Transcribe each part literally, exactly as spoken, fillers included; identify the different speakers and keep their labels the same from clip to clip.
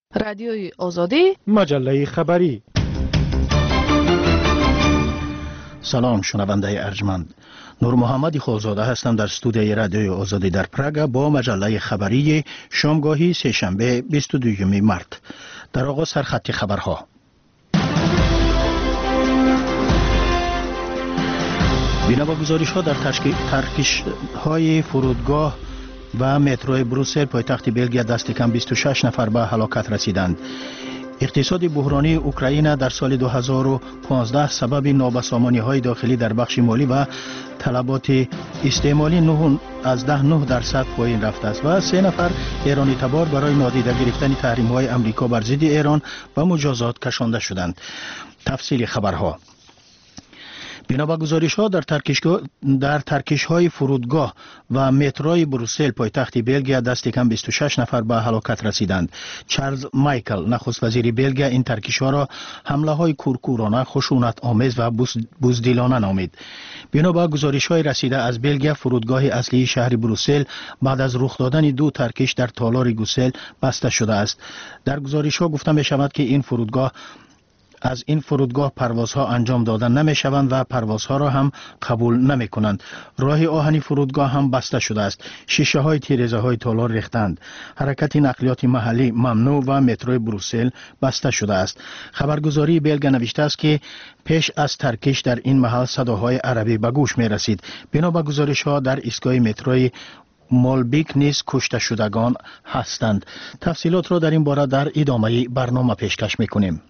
Speaker 1: رادیوی آزادی،
Speaker 2: مجله خبری.
Speaker 3: سلام شنونده ارجمند، نور محمد خالزاده هستم در استودیوی رادیوی آزادی در پراگ با مجله خبری شامگاهی سه‌شنبه بیست و دوم مارت. در آغاز سرخط خبرها. بنا به گزارش ها در ترکش های فرودگاه و مترو بروسل پایتخت بلژیم دست کم بیست و شش نفر به هلاکت رسیدند. اقتصاد بحرانی اوکراین در سال دو هزار و پانزده سبب نابسامانی های داخلی در بخش مالی و طلبات استعمالی نه از ده نه درصد پایین رفته است و سه نفر ایرانی تبار برای نادیده گرفتن تحریم های امریکا بر ضد ایران و مجازات کشانده شدند. تفصیل خبرها. بنا به گزارش ها در ترکش در ترکش های فرودگاه و متروی بروسل پایتخت بلژیم دست کم بیست و شش نفر به هلاکت رسیدند. چارلز مایکل نخست وزیر بلژیم این ترکش ها را حمله های کورکورانه، خشونت آمیز و بزدلانه نامید. بنا به گزارش های رسیده از بلژیم، فرودگاه اصلی شهر بروسل بعد از رخ دادن دو ترکش در تالار گوسل بسته شده است. در گزارش ها گفته می شود که این فرودگاه از این فرودگاه پروازها انجام دادن نمی شوند و پروازها را هم قبول نمی کنند. راه آهنی فرودگاه هم بسته شده است. شیشه های تیرزه های تالار ریختند. حرکت نقلیات محلی ممنوع و مترو بروسل بسته شده است. خبرگزاری بلژیم نوشته است که پیش از ترکش در این محل صداهای عربی به گوش می رسید. بنا به گزارش ها در ایستگاه متروی مولبیک نیز کشته شدگان هستند. تفصیلات را در این باره در ادامه برنامه پیشکش می کنیم.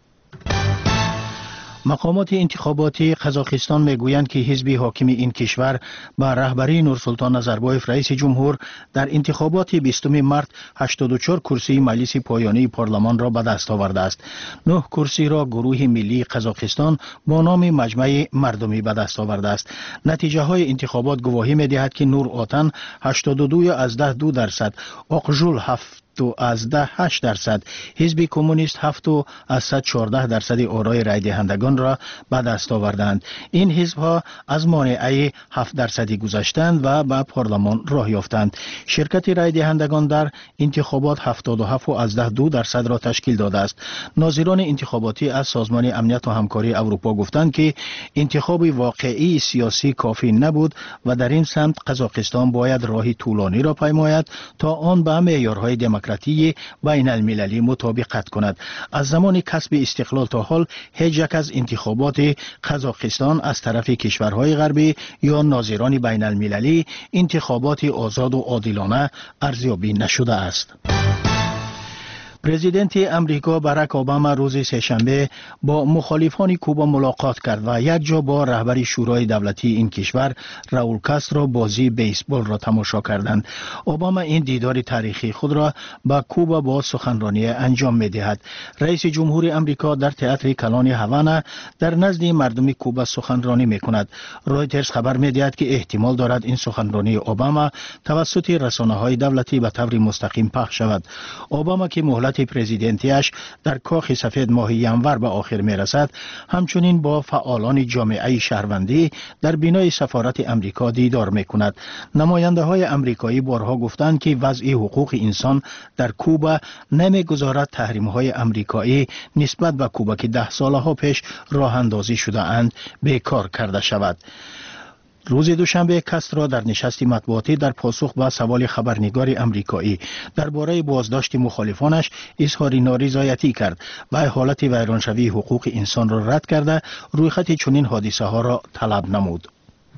Speaker 3: مقامات انتخاباتی قزاقستان میگویند که حزب حاکم این کشور با رهبری نورسلطان نظربایف رئیس جمهور در انتخابات بیستم مارت هشتاد و چهار کرسی مجلس پایانی پارلمان را به دست آورده است. نه کرسی را گروه ملی قزاقستان با نام مجمع مردمی به دست آورده است. نتیجه های انتخابات گواهی می‌دهد که نور آتن هشتاد و دو از ده دو درصد، آقژول هفت از ده هشت درصد، حزب کمونیست هفت از صد چهارده درصد آرای رای دهندگان را به دست آوردند. این حزب ها از مانع هفت درصدی گذشتند و به پارلمان راه یافتند. شرکت رای دهندگان در انتخابات هفتاد و هفت از ده دو درصد را تشکیل داده است. ناظران انتخاباتی از سازمان امنیت و همکاری اروپا گفتند که انتخاب واقعی سیاسی کافی نبود و در این سمت قزاقستان باید راه طولانی را پیماید تا آن به معیارهای دموکراسی بین المللی مطابقت کند. از زمان کسب استقلال تا حال هیچ یک از انتخابات قزاقستان از طرف کشورهای غربی یا ناظران بین المللی انتخابات آزاد و عادلانه ارزیابی نشده است. پرزیدنت امریکا باراک اوباما روز سه‌شنبه با مخالفان کوبا ملاقات کرد و یک جا با رهبر شورای دولتی این کشور راول کاسترو بازی بیسبال را تماشا کردند. اوباما این دیدار تاریخی خود را با کوبا با سخنرانی انجام می‌دهد. رئیس جمهور امریکا در تئاتر کلان هاوانا در نزد مردم کوبا سخنرانی می‌کند. رویترز خبر می‌دهد که احتمال دارد این سخنرانی اوباما توسط رسانه‌های دولتی به طور مستقیم پخش شود. اوباما که مهلت پرزیدنتیش در کاخ سفید ماه ینور به آخر می رسد، همچنین با فعالان جامعه شهروندی در بینای سفارت امریکا دیدار می کند. نماینده های امریکایی بارها گفتند که وضع حقوق انسان در کوبا نمی گذارد تحریم های امریکایی نسبت به کوبا که ده ساله ها پیش راه اندازی شده اند بیکار کرده شود. روز دوشنبه کاسترو در نشست مطبوعاتی در پاسخ به سوال خبرنگار امریکایی درباره بازداشت مخالفانش اظهار نارضایتی کرد و حالت ویرانشوی حقوق انسان را رد کرده رویخط چنین حادثه ها را طلب نمود.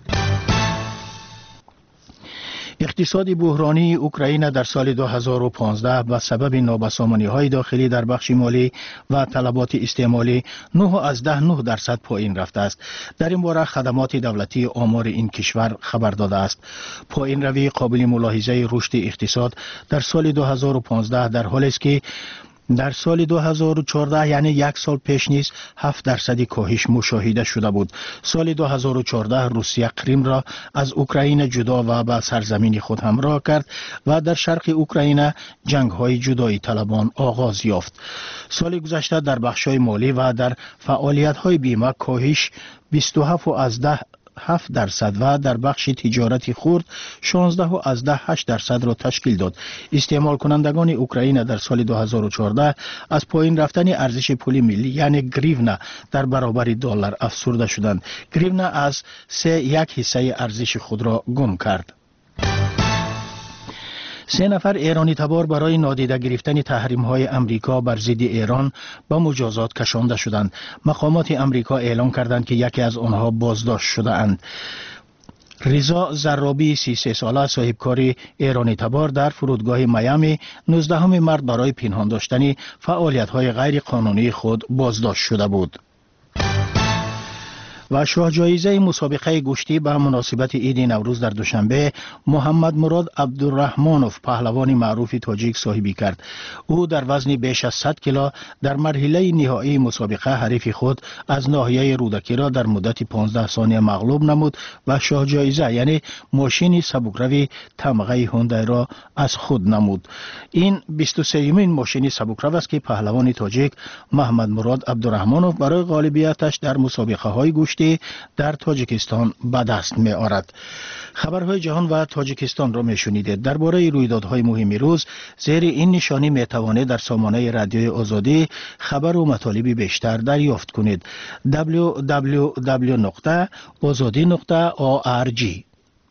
Speaker 3: اقتصاد بحرانی اوکراین در سال دو هزار و پانزده به سبب نابسامانی های داخلی در بخش مالی و طلبات استعمالی نه از ده نه درصد پایین رفته است. در این باره خدمات دولتی آمار این کشور خبر داده است. پایین روی قابل ملاحظه رشد اقتصاد در سال دو هزار و پانزده در حالی است که در سال دو هزار و چهارده یعنی یک سال پیش نیز هفت درصدی کاهش مشاهده شده بود. سال دو هزار و چهارده روسیه کریم را از اوکراین جدا و به سرزمین خود همراه کرد و در شرق اوکراین جنگ های جدایی طلبان آغاز یافت. سال گذشته در بخش های مالی و در فعالیت های بیمه کاهش بیست و هفت از ده هفت درصد و در بخش تجارتی خرد شانزده و از ده هشت درصد را تشکیل داد. استعمال کنندگان اوکراین در سال دو هزار و چهارده از پایین رفتن ارزش پول ملی یعنی گریونا در برابر دلار افسرده شدند. گریونا از سه یک حصه ارزش خود را گم کرد. سه نفر ایرانی تبار برای نادیده گرفتن تحریم های امریکا بر ضد ایران به مجازات کشانده شدند. مقامات امریکا اعلام کردند که یکی از آنها بازداشت شده اند. رضا زرابی سی و سه ساله صاحبکار ایرانی تبار در فرودگاه میامی نوزدهم مارس برای پنهان داشتن فعالیت های غیر قانونی خود بازداشت شده بود. و شاه جایزه مسابقه گشتی به مناسبت عید نوروز در دوشنبه محمد مراد عبدالرحمانوف پهلوان معروف تاجیک صاحبی کرد. او در وزن بیش از صد کیلو در مرحله نهایی مسابقه حریف خود از ناحیه رودکی را در مدت پانزده ثانیه مغلوب نمود و شاه جایزه یعنی ماشین سبکروی تمغه هوندای را از خود نمود. این بیست و سومین ماشین سبکرو است که پهلوان تاجیک محمد مراد عبدالرحمانوف برای غالبیتش در مسابقه های گشتی در تاجیکستان به دست می آورد. خبرهای جهان و تاجیکستان را می شنیدید. درباره رویدادهای مهم روز زیر این نشانی می توانید در سامانه رادیوی آزادی خبر و مطالب بیشتر دریافت کنید. دبلیو دبلیو دبلیو نقطه آزادی نقطه او آر جی.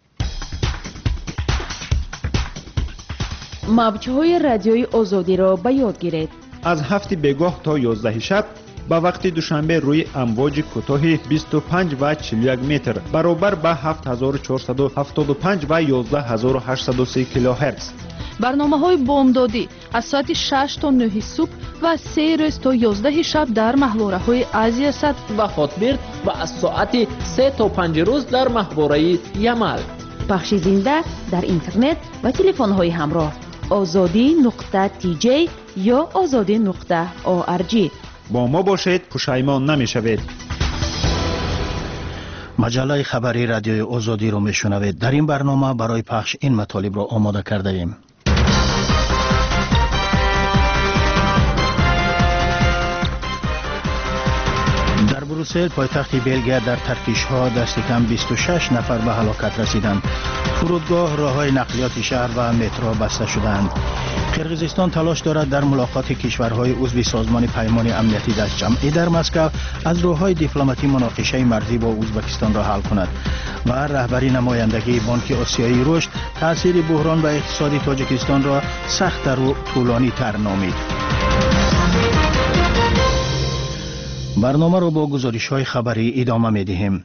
Speaker 1: موج‌های رادیوی آزادی را به یاد گیرید.
Speaker 2: از هفت بگاه تا یازده شب با وقت دوشنبه روی امواج کوتاه بیست و پنج و چهل و یک متر برابر با هفت هزار و چهارصد و هفتاد و پنج و یازده هزار و هشتصد و سه کیلوهرتز.
Speaker 1: برنامه‌های بامدادی از ساعت شش تا نه صبح و از سه روز تا یازده شب در محوره‌های آسیا صد
Speaker 4: و خاطبرد و از ساعت سه تا پنج روز در محوره یمل.
Speaker 1: پخش زنده در اینترنت و تلفن‌های همراه آزادی نقطه تی جی یا آزادی نقطه او آر جی.
Speaker 2: با ما باشید، پشیمان نمی‌شوید.
Speaker 3: مجله خبری رادیوی آزادی رو میشنوید. در این برنامه برای پخش این مطالب را آماده کرده ایم. در بروسل پایتخت بلژیک در ترکیش ها دست کم بیست و شش نفر به هلاکت رسیدند. فرودگاه، راههای نقلیات شهر و مترو بسته شدند. قرقیزستان تلاش دارد در ملاقات کشورهای عضو سازمان پیمان امنیتی دست جمعی در مسکو از راههای دیپلماتی مناقشه مرزی با ازبکستان را حل کند. و رهبری نمایندگی بانک آسیایی رشد تاثیر بحران و اقتصادی تاجیکستان را سخت‌تر و طولانی تر نامید. برنامه را با گزارش‌های خبری ادامه می‌دهیم.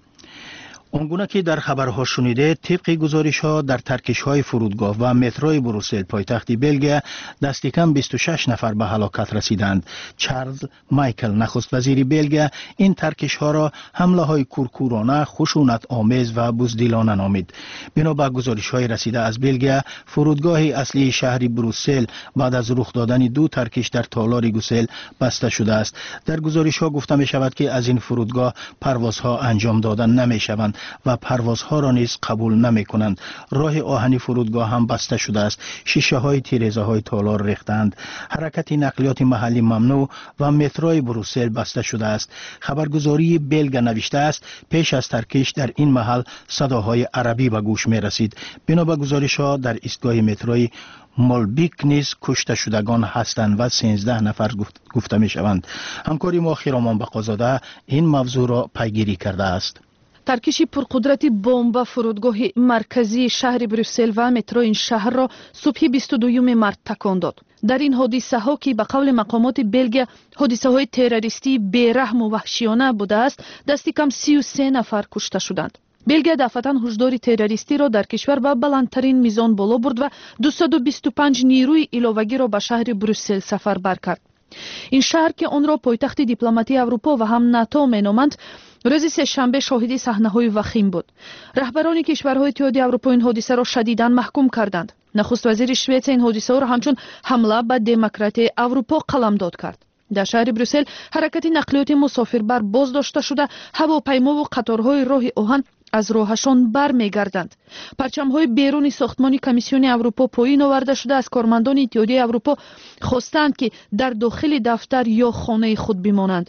Speaker 3: آنگونه که در خبرها شنیده، طبق گزارش‌ها در ترکش‌های فرودگاه و متروی بروسل پایتخت بلژیک دست کم بیست و شش نفر به هلاکت رسیدند. چارلز مایکل نخست وزیر بلژیک این ترکش‌ها را حمله‌های کورکورانه، خشونت آمیز و بزدلانه نامید. بنا به گزارش‌های رسیده از بلژیک، فرودگاه اصلی شهر بروسل بعد از رخ دادن دو ترکش در تالار گوسل بسته شده است. در گزارش‌ها گفته می‌شود که از این فرودگاه پروازها انجام دادن نمی‌شوند و پروازها را نیز قبول نمی کنند. راه آهنی فرودگاه هم بسته شده است. شیشه های تیرزه های تالار ریختند. حرکت نقلیات محلی ممنوع و متروی بروسل بسته شده است. خبرگزاری بلژیک نوشته است پیش از ترکش در این محل صداهای عربی به گوش می رسید. بنا به گزارش‌ها در ایستگاه متروی مولبیک نیز کشته شدگان هستند و سیزده نفر گفته می شوند. همکاری ما خیرامان بقازاده این موضوع را پیگیری کرده است.
Speaker 1: ترکش پرقدرت بمب فرودگاه مرکزی شهر بروسل و مترو این شهر را صبح بیست و دوم مارس تکان داد. در این حادثه ها که به قول مقامات بلژیک حادثه های تروریستی بیرحم و وحشیانه بوده است، دست کم سی و سه نفر کشته شدند. بلژیک دفعتاً هشدار تروریستی را در کشور به بلندترین میزان بالا برد و دویست و بیست و پنج نیروی علاوگی را به شهر بروسل سفربر کرد. این شهر که آن را پایتخت دیپلماتی اروپا و هم ناتو مینامند، روز سه‌شنبه شاهد صحنه‌های وخیم بود. رهبران کشورهای اتحادیه اروپا این حادثه را شدیداً محکوم کردند. نخست وزیر سوئد این حادثه را همچون حمله به دموکرات اروپا قلمداد کرد. در شهر بروسل حرکت نقلیات مسافربر باز داشته شده، هواپیما و قطارهای راه آهن از راهشان برمیگردند. پرچم‌های بیرون ساختمان کمیسیون اروپا پایین آورده شده. از کارمندان اتحادیه اروپا خواستند که در داخل دفتر یا خانه خود بمانند.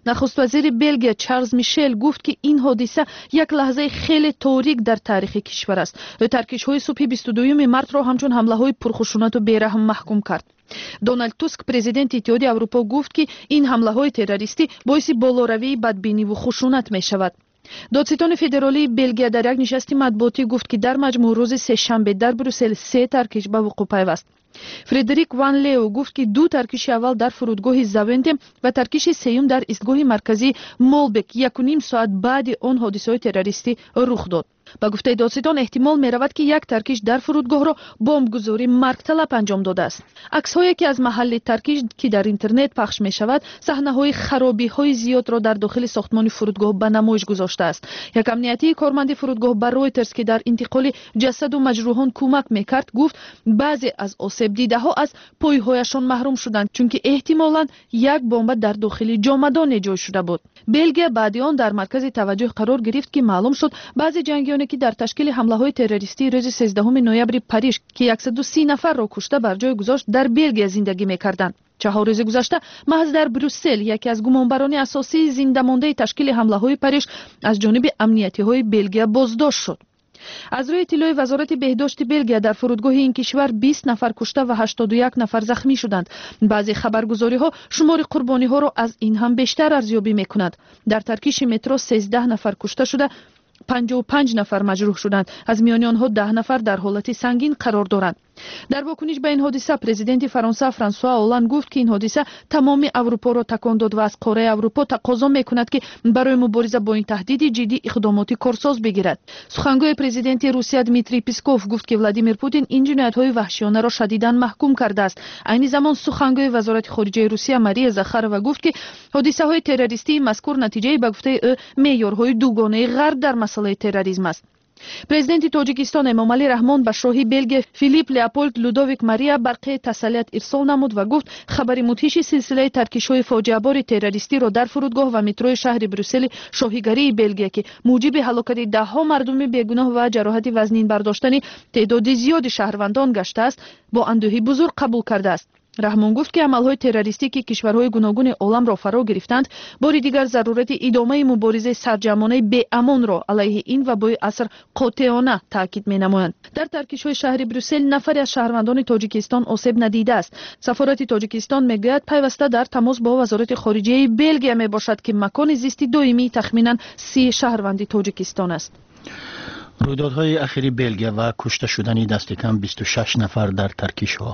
Speaker 1: نخست وزیر بلژیم چارلز میشل گفت که این حادثه یک لحظه خیلی تاریک در تاریخ کشور است. ترکش‌های صبح بیست و دوم مارت را همچون حمله‌های پرخشونت و بی‌رحم محکوم کرد. دونالد توسک президент اتحادیه اروپا گفت که این حمله‌های تروریستی باعث بالاروی بدبینی و خشونت می‌شود. دادستان فدرالی بلژیم در یک نشست مطبوعاتی گفت که در مجموع روز سه‌شنبه در بروسل سه ترکش به وقوع پیوست. فردریک وان لیو گفت که دو ترکش اول در فرودگاه زاونتم و ترکش سوم در ایستگاه مرکزی مولبک یک و نیم ساعت بعد آن حادثه تروریستی رخ داد. با گفته دادستان احتمال می رود که یک ترکش در فرودگاه را بمبگذاری مرگطلب انجام داده است. عکس‌هایی که از محل ترکش که در اینترنت پخش می شود صحنه‌های خرابی‌های زیاد را در داخل ساختمان فرودگاه به نمایش گذاشته است. یک امنیتی کارمند فرودگاه بر رویترز که در انتقال جسد و مجروحان کمک می‌کرد گفت بعضی از آسیب دیده‌ها از پای‌هایشان محروم شدند چون که احتمالاً یک بمب در داخل جامدان جای شده بود. بلژیم بعد آن در مرکز توجه قرار گرفت که معلوم شد بعضی جنگیان که در تشکیل حمله‌های تروریستی روز سیزدهم نوامبر پاریس که صد و سی نفر را کشته بر جای گذاشت در بلژیم زندگی می‌کردند. چهار روز گذشته محض در بروسل یکی از گمانبران اساسی زنده مانده تشکیل حمله‌های پاریس از جانب امنیتی‌های بلژیم بازداشت شد. از روی اطلاع وزارت بهداشت بلژیم در فرودگاه این کشور بیست نفر کشته و هشتاد و یک نفر زخمی شدند. بعضی خبرگزاری‌ها شمار قربانی‌ها را از این هم بیشتر ارزیابی می‌کنند. در ترکیش مترو سیزده نفر کشته شده، پنجاه و پنج نفر مجروح شدند. از میان آنها ده نفر در حالت سنگین قرار دارند. در واکنش به این حادثه پرزیدنت فرانسه فرانسوا اولند گفت که این حادثه تمام اروپا را تکان داد و از قاره اروپا تقاضا می‌کند که برای مبارزه با این تهدید جدی اقدامات کارساز بگیرد. سخنگوی پرزیدنت روسیه دمیتری پیسکوف گفت که ولادیمیر پوتین این جنایت‌های وحشیانه را شدیداً محکوم کرده است. عین زمان سخنگوی وزارت خارجه روسیه ماریا زاخارова گفت که حادثه‌های تروریستی مذکور نتیجه به گفته او معیارهای دوگانه غرب در مسئله تروریسم است. پرزیدنت تاجیکستان امامعلی رحمان به شاهی بلژیم فیلیپ لئوپولد لودویک ماریا برقی تسلیت ارسال نمود و گفت خبر مدهش سلسله ترکش‌های فاجعه بار تروریستی را در فرودگاه و مترو شهر بروسل شاهیگری بلژیم که موجب هلاکت ده‌ها مردم بیگناه و جراحت وزنین برداشتن تعداد زیاد شهروندان گشته است با اندوهی بزرگ قبول کرده است. رحمان گفت که عملهای تروریستی که کشورهای گوناگون عالم را فرا گرفتند بار دیگر ضرورت ادامه مبارزه سرجمانه به امان را علیه این وبای عصر قاطعانه تاکید می‌نمایند. در ترکش‌های شهر بروسل نفری از شهروندان تاجیکستان آسیب ندیده است. سفارت تاجیکستان میگوید پیوسته در تماس با وزارت خارجه بلژیم میباشد که مکان زیست دائمی تخمیناً سی شهروند تاجیکستان است.
Speaker 3: رویدادهای اخیر بلژیم و کشته شدن دست کم بیست و شش نفر در ترکش‌ها.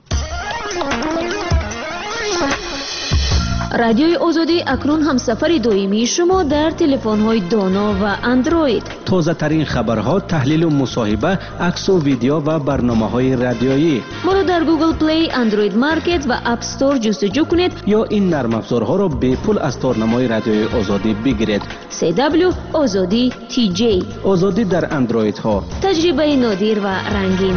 Speaker 5: رادیوی آزادی اکنون همسفر دائمی شما در تلفن‌های دانا و اندروید.
Speaker 6: تازه ترین خبرها، تحلیل و مصاحبه، عکس و ویدیو و برنامه‌های رادیویی.
Speaker 5: ما را در گوگل پلی، اندروید مارکت و اپ استور جستجو کنید
Speaker 6: یا این نرم افزارها را به پول از تارنمای رادیوی آزادی بگیرید.
Speaker 5: سی دبلیو آزادی تی جی.
Speaker 6: آزادی در اندروید ها.
Speaker 5: تجربه نادر و رنگین.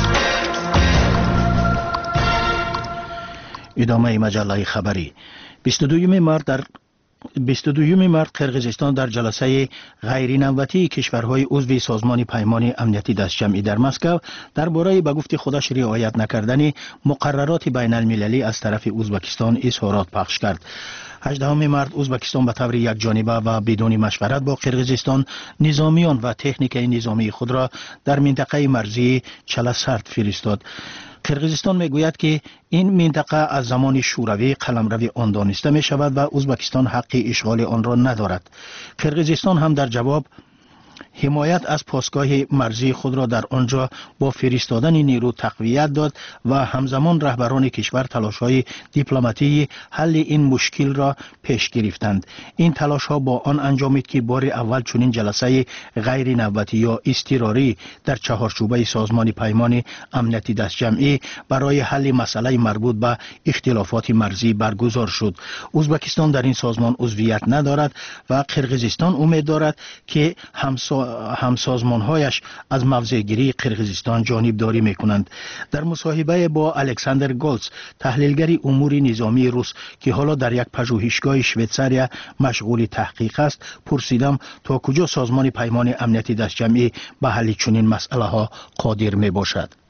Speaker 3: ادامه مجله خبری. بیست و دوم مارت در بیست و دوم مارت قرقیزستان در جلسه غیر نوبتی کشورهای عضو سازمان پیمان امنیتی دستجمعی در مسکو درباره به گفت خودش رعایت نکردن مقررات بین المللی از طرف ازبکستان اظهارات پخش کرد. هجدهم مارت ازبکستان به طور یکجانبه و بدون مشورت با قرقیزستان نظامیان و تکنیک نظامی خود را در منطقه مرزی چلسرد فرستاد. قرقیزستان میگوید که این منطقه از زمان شوروی قلمرو آن دانسته می شود و ازبکستان حق اشغال آن را ندارد. قرقیزستان هم در جواب حمایت از پاسگاه مرزی خود را در آنجا با فرستادن نیرو تقویت داد و همزمان رهبران کشور تلاش‌های دیپلماتی حل این مشکل را پیش گرفتند. این تلاش‌ها با آن انجامید که بار اول چنین جلسه غیر نوبتی یا اضطراری در چهارچوبه سازمان پیمان امنیتی دستجمعی برای حل مسئله مربوط به اختلافات مرزی برگزار شد. ازبکستان در این سازمان عضویت ندارد و قرقیزستان امید دارد که همسا همسازمانهایش از موضعگیری قرقیزستان جانبداری میکنند. در مصاحبه با الکساندر گولز تحلیلگر امور نظامی روس که حالا در یک پژوهشگاه شویتزاریا مشغول تحقیق است پرسیدم تا کجا سازمان پیمان امنیتی دستجمعی به حل چنین مسئله ها قادر می باشد.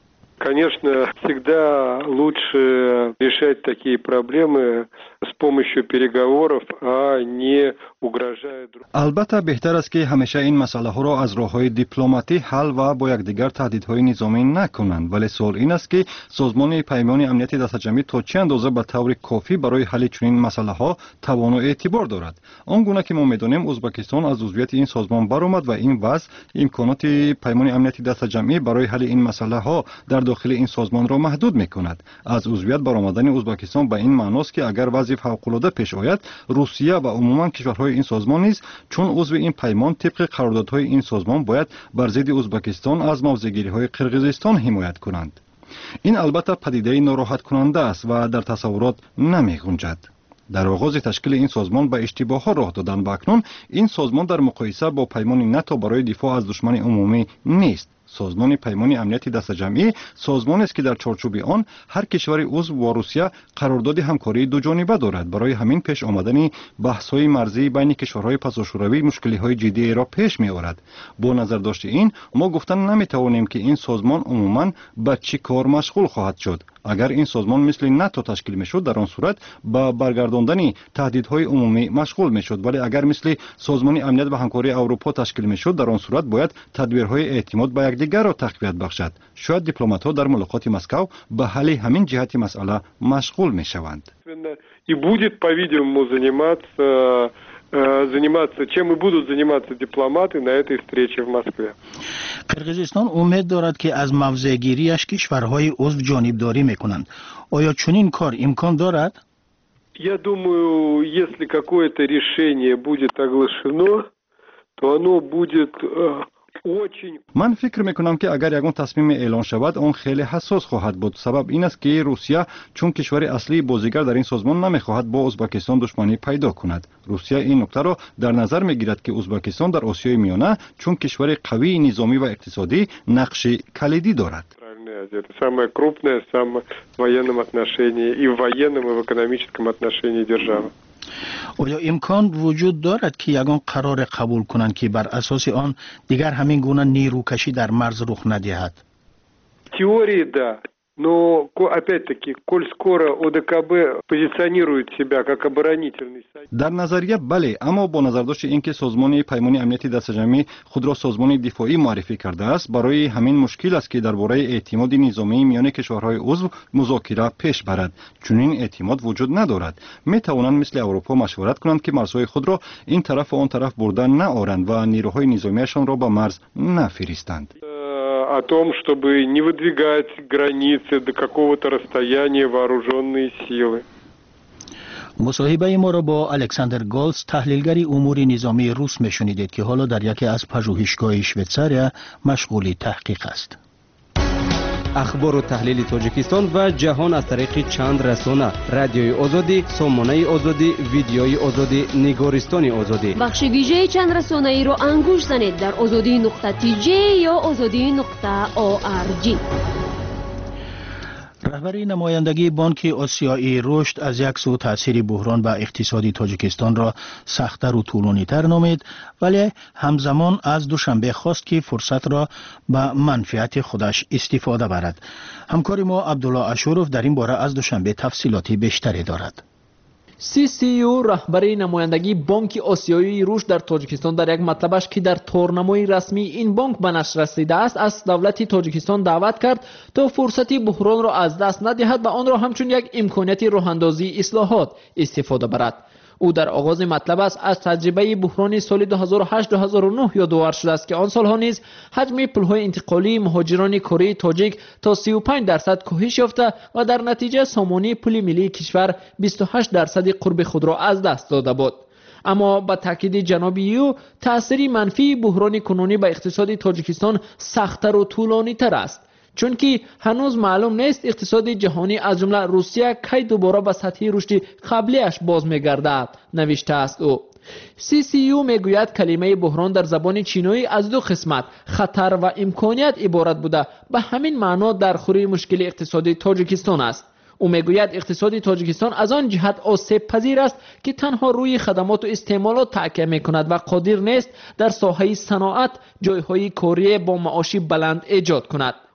Speaker 7: Конечно, всегда лучше решать такие проблемы с помощью переговоров, а не угрожая друг.
Speaker 8: البته بهتر است که همیشه این مسئله ها را از راه‌های دیپلماتی حل و با یکدیگر تهدیدهای نظامی نکنند، ولی سوال این است که سازمان پیمان امنیت دسته‌جمعی تا چه اندازه به طور کافی برای حل چنین مسئله ها توان و اعتبار دارد. آنگونه که ما می‌دانیم ازبکستان از عضویت این سازمان برآمد و این وضع امکانات پیمان امنیت دسته‌جمعی برای حل این مسئله ها در داخل این سازمان را محدود می‌کند. از عضویت برآمدن ازبکستان به این معنی است که اگر وضع فوق‌العاده پیش آید، روسیه و عموما کشورهای این سازمان نیز چون عضو این پیمان طبق قراردادهای این سازمان باید بر ضد ازبکستان از موضع‌گیری‌های قرقیزستان حمایت کنند. این البته پدیده ناراحت کننده است و در تصورات نمی‌گنجد. در آغاز تشکیل این سازمان به اشتباه‌ها راه دادن و اکنون این سازمان در مقایسه با پیمان ناتو برای دفاع از دشمن عمومی نیست. سازمان پیمان امنیت دسته‌جمعی سازمانی است که در چارچوب آن هر کشور عضو با روسیه قرارداد همکاری دو جانبه دارد. برای همین پیش آمدن بحث‌های مرزی بین کشورهای پساشوروی مشکل‌های جدی را پیش می‌آورد. با نظر داشت این ما گفتن نمی‌توانیم که این سازمان عموماً به چه کار مشغول خواهد شد. اگر این سازمان مثل ناتو تشکیل میشد در آن صورت با برگرداندن تهدیدهای عمومی مشغول میشد، ولی اگر مثل سازمان امنیت و همکاری اروپا تشکیل میشد در آن صورت باید تدبیرهای اعتماد به یکدیگر را تقویت بخشد. شاید دیپلمات‌ها در ملاقات مسکو به حل همین جهت مسئله مشغول میشوند.
Speaker 7: И будет, по-видимому, заниматься заниматься, чем и будут заниматься дипломаты на этой встрече в Москве.
Speaker 3: قرقیزستان امید دارد که از موضع‌گیری‌اش کشورهای عضو جانبداری میکنند. آیا چنین کار امکان دارد؟
Speaker 7: Я думаю, если какое-то решение будет оглашено, то оно будет
Speaker 8: من فکر میکنم که اگر یگان تصمیم اعلان شود آن خیلی حساس خواهد بود. سبب این است که روسیه چون کشور اصلی بازیگر در این سازمان نمیخواهد با ازبکستان دشمنی پیدا کند. روسیه این نکته را در نظر میگیرد که ازبکستان در آسیای میانه چون کشور قوی نظامی و اقتصادی نقش کلیدی دارد.
Speaker 7: Это самая крупная в самом военном отношении и в военном, и в экономическом отношении держава.
Speaker 3: آیا امکان وجود دارد که یگان قرار قبول کنند که بر اساس آن دیگر همین گونه نیروکشی در مرز رخ ندهد؟
Speaker 7: Теории да. Но опять-таки, коль скоро ОДКБ позиционирует себя как оборонительный союз.
Speaker 8: در نظریه بله، اما با نظر داشت اینکه سازمان پیمان امنیت دسته‌جمعی خود را سازمان دفاعی معرفی کرده است، برای همین مشکل است که درباره اعتماد نظامی میان کشورهای عضو مذاکره پیش برد. چنین اعتماد وجود ندارد. می توانند مثل اروپا مشورت کنند که مرزهای خود را این طرف و آن طرف برده نآورند و نیروهای نظامیشان را به مرز نفرستند.
Speaker 7: О том, чтобы не выдвигать границы до какого-то расстояния вооруженные силы.
Speaker 3: مصاحبه ما را با الکساندر گالز تحلیلگر امور نظامی روس میشنیدید که حالا در یکی از پژوهشگاه شویتزاریا مشغول تحقیق است.
Speaker 6: اخبار و تحلیل تاجیکستان و جهان از طریق چند رسانه: رادیوی آزادی، سامانه آزادی، ویدیوی آزادی، نگارستان آزادی.
Speaker 5: بخش ویژه چند رسانه ای را انگوش زنید در آزادی نقطه تی جی یا آزادی نقطه او آر جی.
Speaker 3: رهبری نمایندگی بانک آسیایی رشد از یک سو تاثیر بحران به اقتصادی تاجیکستان را سخت‌تر و طولانی‌تر نامید، ولی همزمان از دوشنبه خواست که فرصت را به منفعت خودش استفاده برد. همکار ما عبدالله اشوروف در این باره از دوشنبه تفصیلاتی بیشتری دارد.
Speaker 4: سی سی یو رهبری نمایندگی بانک آسیایی رشد در تاجیکستان در یک مطلبش که در تورنمای رسمی این بانک به نشر رسیده است از دولت تاجیکستان دعوت کرد تا فرصتی بحران را از دست ندهد و آن را همچون یک امکانیت راه‌اندازی اصلاحات استفاده برد. او در آغاز مطلب است از تجربه بحران سال دو هزار و هشت دو هزار و نه یادآور شده است که آن سالها نیز حجم پل‌های انتقالی مهاجران کره تاجیک تا سی و پنج درصد کاهش یافته و در نتیجه سامانه پل ملی کشور بیست و هشت درصد قرب خود را از دست داده بود. اما با تاکید جناب یو تأثیر منفی بحران کنونی به اقتصاد تاجیکستان سخت‌تر و طولانی‌تر است، چون که هنوز معلوم نیست اقتصاد جهانی از جمله روسیه کی دوباره به سطح رشد قبلیش باز می‌گردد، نوشته است او. سی سی یو میگوید کلمه بحران در زبان چینی از دو قسمت خطر و امکانیت عبارت بوده، به همین معنا در خوری مشکل اقتصادی تاجیکستان است. او میگوید اقتصاد تاجیکستان از آن جهت آسیب پذیر است که تنها روی خدمات و استعمالات تکیه میکند و قادر نیست در ساحه صنعت جایهای کاری با معاش بلند ایجاد کند.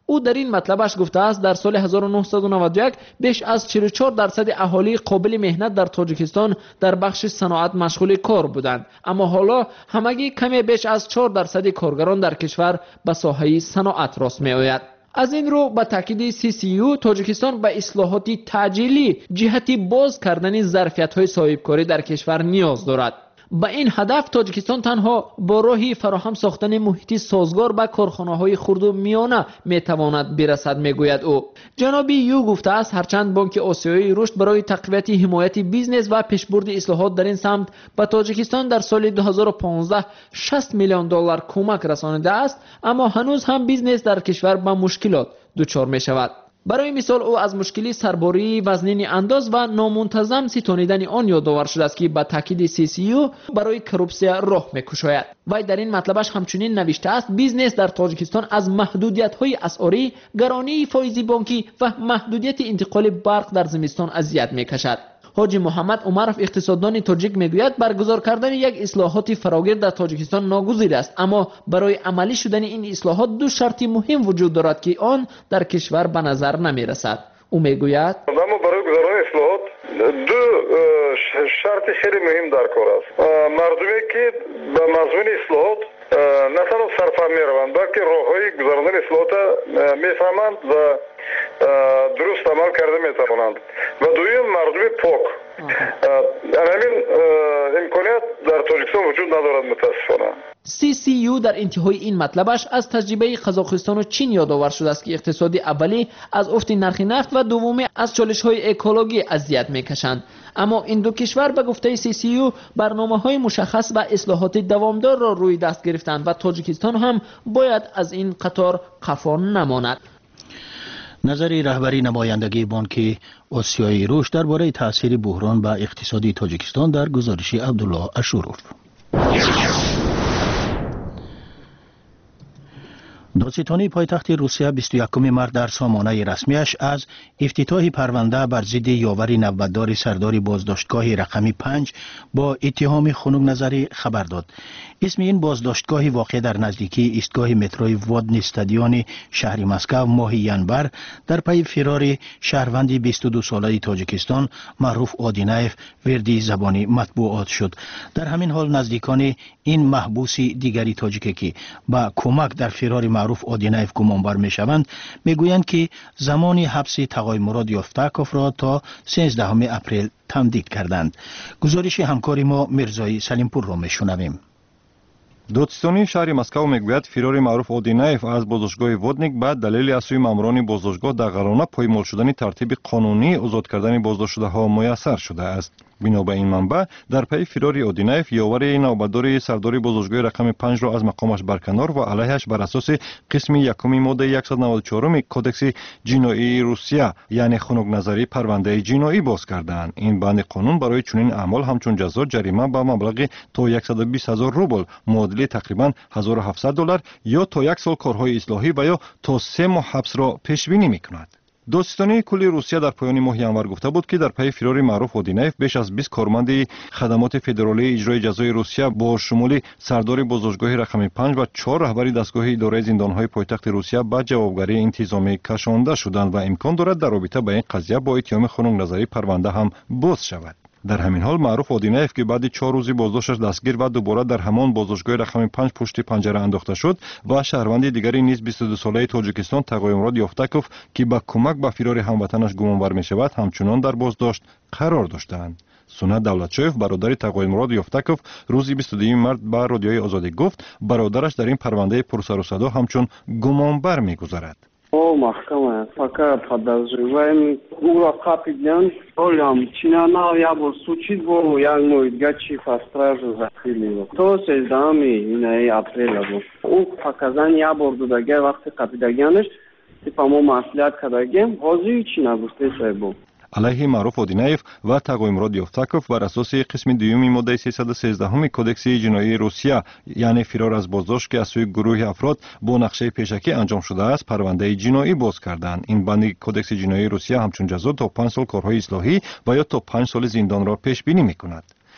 Speaker 4: او در این مطلبش گفته است در سال هزار و نهصد و نود و یک بیش از چهل و چهار درصد اهالی قابل مهنت در تاجیکستان در بخش صنعت مشغول کار بودند، اما حالا همگی کمی بیش از چهار درصد کارگران در کشور به ساحه صنعت راست می آید. از این رو به تاکید سی سی یو تاجیکستان به اصلاحات تعجیلی جهتی باز کردن ظرفیت‌های صاحبکاری در کشور نیاز دارد. با این هدف تاجیکستان تنها با راهی فراهم ساختن محیطی سازگار به کارخانه‌های خرد و میانه میتواند برسد، میگوید او. جناب یو گفته است هرچند بانک آسیایی رشد برای تقویت حمایت بیزنس و پیشبرد اصلاحات در این سمت به تاجیکستان در سال دو هزار و پانزده شصت میلیون دلار کمک رسانیده است، اما هنوز هم بیزنس در کشور به مشکلات دچار می شود. برای مثال او از مشکلی سرباری وزنین انداز و نامنتظم ستانیدن آن یادآور شده است که به تاکید سی سی یو برای کروپسیا راه می‌کشاید. و در این مطلبش همچنین نوشته است بیزنس در تاجیکستان از محدودیت‌های اسعاری، گرانی فایزی بانکی و محدودیت انتقال برق در زمستان اذیت می‌کشد. حاجی محمد عمرف اقتصاددان تاجیک میگوید برگزار کردن یک اصلاحات فراگیر در تاجیکستان ناگزیر است، اما برای عملی شدن این اصلاحات دو شرط مهم وجود دارد که آن در کشور به نظر نمیرسد. او میگوید
Speaker 9: اما برای گذاران اصلاحات دو شرط خیلی مهم در کار است. مردمی که به مضمون اصلاحات نه تنها سرفهم میروند بلکه راههای گذراندن اصلاحات میفهمند و درست عمل کرده میتوانند. و دویم مردم پاک. همین امکانیت در تاجیکستان وجود ندارد متاسفانه.
Speaker 4: سی سی یو در انتهای این مطلبش از تجربه قزاقستان و چین یادآور شده است که اقتصادی اولی از افت نرخ نفت و دومی از چالش‌های اکولوژی اذیت می‌کشند، اما این دو کشور به گفته سی سی یو برنامه‌های مشخص و اصلاحات دوامدار را روی دست گرفتند و تاجیکستان هم باید از این قطار قفا نماند.
Speaker 3: نظری رهبری نمایندگی بانک آسیایی رشد درباره تاثیر بحران به اقتصادی تاجیکستان در گزارش عبدالله اشوروف. دادستانی پایتخت روسیه بیست و یکم مارس در سامانه رسمیش از افتتاح پرونده بر ضد یاور نوبتدار سردار بازداشتگاه رقمی پنج با اتهام خنک نظری خبر داد. اسم این بازداشتگاه واقع در نزدیکی ایستگاه متروی وادن استادیون شهر مسکو ماه ینبر در پی فرار شهروند بیست و دو ساله تاجیکستان معروف آدینایف وردی زبانی مطبوعات شد. در همین حال نزدیکان این محبوس دیگری تاجیکی که با کمک در فرار معروف آدینایف گمانبر می شوند میگویند که زمان حبس تقایمراد یافتکوف را تا سیزدهم اپریل تمدید کردند. گزارش همکاری ما مرزای سلیمپور را میشنویم.
Speaker 8: دادستانی شهر مسکو میگوید فرار معروف آدینایف از بازداشتگاه وادنیک بعد دلیل از سوی ماموران بازداشتگاه در قرانه پایمال شدن ترتیب قانونی آزاد کردن بازداشت شده ها میسر شده است. بنا به این منبع در پی فرار آدینایف یاور نوبتدار سردار بازداشتگاه رقم پنج را از مقامش برکنار و علیهش بر اساس قسم یکم ماده صد و نود و چهار کودکس جنایی روسیه یعنی خنک نظری پرونده جنایی باز کردند. این بند قانون برای چنین اعمال همچون جزا جریمه به مبلغ تا صد و بیست هزار روبل معادل تقریبا هزار و هفتصد دلار یا تا یک سال کارهای اصلاحی و یا تا سه ماه حبس را پیش بینی میکند. دادستانی کلی روسیه در پایان ماه ینور گفته بود که در پی فرار معروف آدینایف بیش از بیست کارمند خدمات فدرالی اجرای جزای روسیه با شمول سردار بازداشتگاه رقم پنج و چهار رهبر دستگاه اداره زندانهای پایتخت روسیه به جوابگری انتظامی کشانده شدند و امکان دارد در رابطه با این قضیه با اتهام خنک نظری پرونده هم باز شود. در همین حال معروف آدینایف که بعد چهار روزی بازداشتش دستگیر و دوباره در همان بازداشتگاه رقم پنج پشت پنجره انداخته شد و شهروند دیگری نیز بیست و دو ساله تاجیکستان تقایمراد یافتکوف که با کمک به فرار هموطنش گمانبر می شود همچنان در بازداشت قرار داشتند. سونات دولتشویف برادر تقایمراد یافتکوف روز بیست و دوم مارس به رادیوی آزادی گفت برادرش در این پرونده پرسر و صدا همچون گمانبر می‌گذرد.
Speaker 10: او محکمه فقط подозреваемый ура капитан олям чинана я был случит был я мой гачи по стражу закрыли то сездами иной апреля был у показания бордудagi вақти капитаганиш типа мо маслиҳат кардагем ҳозир чӣ нагуфташа был
Speaker 8: علیه معروف آدینایف و تقایمراد یافتکوف بر اساس قسم دوم ماده سیصد و سیزده کودکس جنایی روسیه یعنی فرار از بازداشت که از سوی گروه افراد با نقشه پیشکی انجام شده است پرونده جنایی باز کردند. این بند کودکس جنایی روسیه همچون جزا تا پنج سال کارهای اصلاحی و یا تا پنج سال زندان را پیش بینی میکند.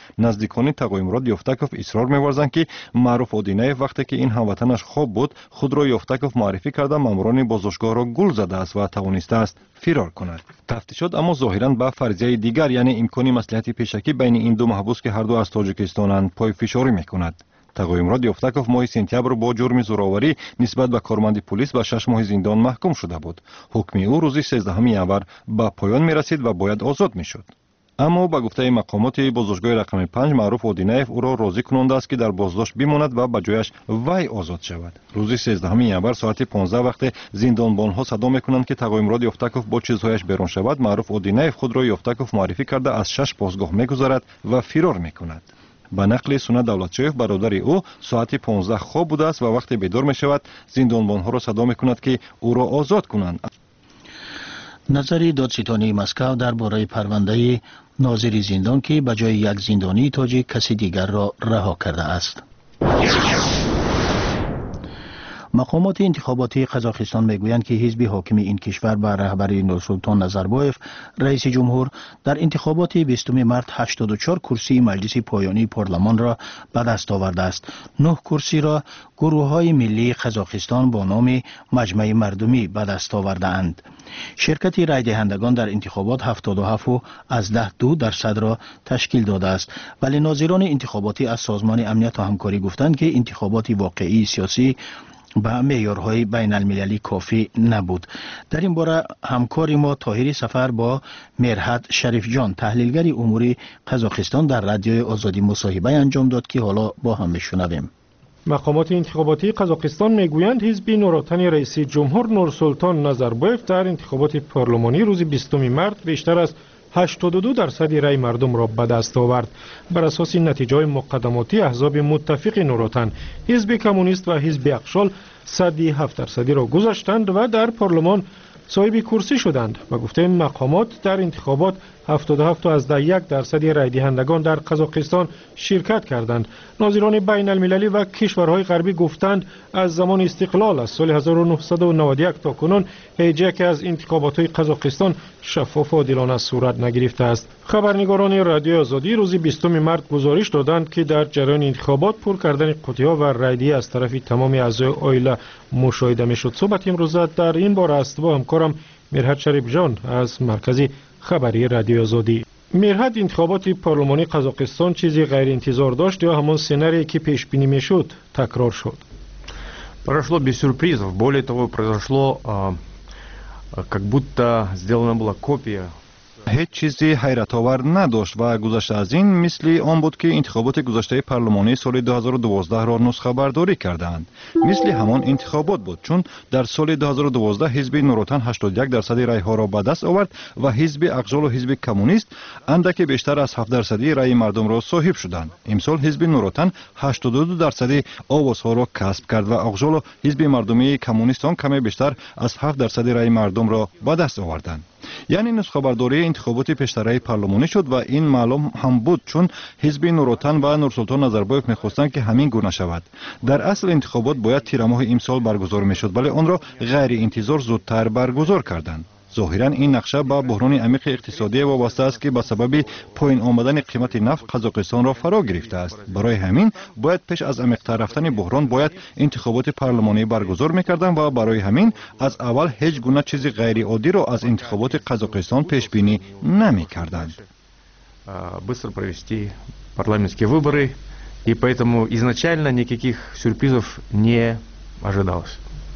Speaker 8: نزدیکان تقویم مراد یفتکوف اصرار می‌ورزند که معروف اودینایف وقتی که این هموطنش خوب بود خود را یفتکوف معرفی کرده ماموران بازداشتگاه را گول زده است و توانسته است فرار کند. تفتیشات اما ظاهراً به فرضیه دیگر یعنی امکان مصلحت پیشکی بین این دو محبوس که هر دو از تاجیکستانند پای فشاری می‌کند. تقویم مراد یفتکوف ماه سپتامبر با جرم زورآوری نسبت به کارمند پلیس به شش ماه زندان محکوم شده بود. حکم او روز سیزدهم ینور به پایان می‌رسید و باید آزاد می‌شد. اما با گفته مقامات بازداشتگاه رقم پنج معروف اودینایف او را راضی کننده است که در بازداشت بماند و به جایش وی آزاد شود. روز سیزدهم ینور ساعت پانزده وقت زندانبانها صدا میکنند که تقویم مراد یفتکوف با چیزهایش بیرون شود. معروف اودینایف خود را یفتکوف معرفی کرده از شش پاسگاه میگذرد و فرار میکند. به نقل سونا دولتچویف برادر او ساعت پانزده خواب بوده است و وقتی بیدار می شود زندانبانها را صدا می کند که او را آزاد کنند.
Speaker 3: نظری دادستانی مسکو درباره پرونده ناظر زندان که به جای یک زندانی تاجیک کسی دیگر را رها کرده است. مقامات انتخاباتی قزاقستان میگویند که حزب حاکم این کشور به رهبری نورسلطان نظربایف رئیس جمهور در انتخابات بیستم مارس هشتاد و چهار کرسی مجلس پایانی پارلمان را به دست آورده است. نه کرسی را گروه های ملی قزاقستان با نام مجمع مردمی به دست آورده اند. شرکت رای دهندگان در انتخابات هفتاد و هفت از ده دو درصد را تشکیل داده است، ولی ناظران انتخاباتی از سازمان امنیت و همکاری گفتند که انتخابات واقعی سیاسی به معیارهای بین المللی کافی نبود. در این باره همکاری ما طاهری سفر با مرحت شریف جان تحلیلگر امور قزاقستان در رادیوی آزادی مصاحبه انجام داد که حالا با هم بشنویم.
Speaker 11: مقامات انتخاباتی قزاقستان میگویند حزب نوراتن رئیس جمهور نورسلطان نظربایف در انتخابات پارلمانی روز بیستم مارس بیشتر از هشتاد و دو درصد رای مردم را به دست آورد. بر اساس نتیجه مقدماتی احزاب متفق نوراتن، حزب کمونیست و حزب اقشال صد و هفت درصدی را گذاشتند و در پارلمان صاحب کرسی شدند. و گفته مقامات در انتخابات هفتاد و هفت از ده یک درصد رای دهندگان در قزاقستان شرکت کردند. ناظران بین المللی و کشورهای غربی گفتند از زمان استقلال از سال هزار و نهصد و نود و یک تا کنون هیچ یک از انتخابات های قزاقستان شفاف و عادلانه صورت نگرفته است. خبرنگاران رادیو آزادی روز بیستم مارس گزارش دادند که در جریان انتخابات پر کردن قوطی‌ها و رایدهی از طرف تمام اعضای عائله مشاهده میشد. صحبت امروز در این باره است با همکارم مرحت شریف جان از مرکز خبری رادیو آزادی. مرحت، انتخابات پارلمانی قزاقستان چیزی غیر انتظار داشت یا همان سناریویی که پیش بینی میشد تکرار شد؟
Speaker 12: Прошло без сюрпризов. Более того, произошло как будто сделана была копия.
Speaker 8: هیچ چیزی حیرت آور نداشت و گذشته از این مثل آن بود که انتخابات گذشته پارلمانی سال دو هزار و دوازده را نسخه برداری کردند. مثل همان انتخابات بود، چون در سال دو هزار و دوازده حزب نوراتن هشتاد و یک درصد رای ها را به دست آورد و حزب اقشال و حزب کمونیست اندکی بیشتر از هفت درصدی رای مردم را صاحب شدند. امسال حزب نوراتن هشتاد و دو درصد آوازها را کسب کرد و اقشال و حزب مردمی کمونیستان کمی بیشتر از هفت درصد رای مردم را به دست آوردند. یعنی نسخه برداری انتخابات پیشترهای پارلمانی شد و این معلوم هم بود، چون حزب نوراتن و نورسلطان نظربایف می‌خواستند که همین گونه شود. در اصل انتخابات باید تیر ماه امسال برگزار میشد، ولی آن را غیر انتظار زودتر برگزار کردند. ظاهراً این نقشه با بحران عمیق اقتصادی وابسته است که به سبب پایین آمدن قیمت نفت قزاقستان را فرا گرفته است. برای همین باید پیش از عمیق‌تر رفتن بحران باید انتخابات پارلمانی برگزار می‌کردند و برای همین از اول هیچ گونه چیز غیر عادی را از انتخابات قزاقستان پیش بینی نمی‌کردند.
Speaker 12: Быстро провести парламентские выборы, и поэтому изначально никаких сюрпризов не ожидалось.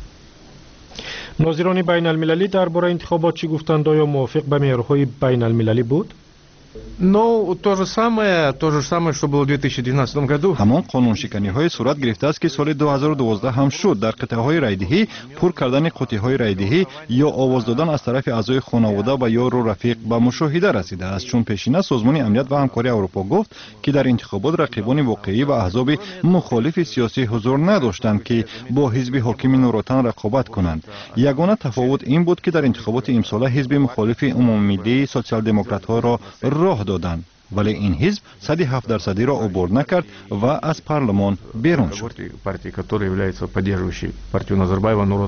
Speaker 11: ناظران بین المللی درباره انتخابات چی گفتند؟ آیا موافق به معیارهای بین المللی بود؟
Speaker 12: Ну, то же самое, то же самое, что было в две тысячи двенадцатом году.
Speaker 8: همان قانون شکنی های صورت گرفته است که سال دو هزار و دوازده هم شد. در قطعه های رایدهی پر کردن قوطی های رایدهی یا آواز دادن از طرف اعضای خانواده و یار و رفیق به مشاهده رسیده است، چون پیشینه سازمان امنیت و همکاری اروپا گفت که در انتخابات رقیبان واقعی و احزاب مخالف سیاسی حضور نداشتند که با حزب حاکم نوراتن رقابت کنند. یگانه تفاوت این بود که در انتخابات امسال حزب مخالف عمومی ملی سوسیال دموکرات ها را راه دادند، ولی این حزب صد و هفت درصدی را عبور نکرد و از پارلمان بیرون شد.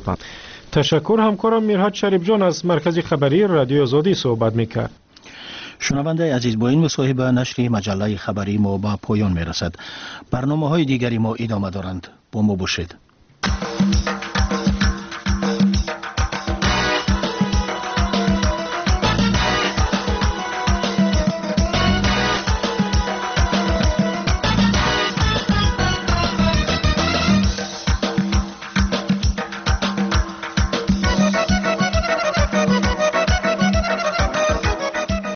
Speaker 11: تشکر. همکارم مرحت شریف جان از مرکز خبری رادیو آزادی صحبت میکرد.
Speaker 3: شنونده عزیز، با این مصاحبه نشر مجله خبری ما با پایان میرسد. برنامه های دیگری ما ادامه دارند. با ما باشید.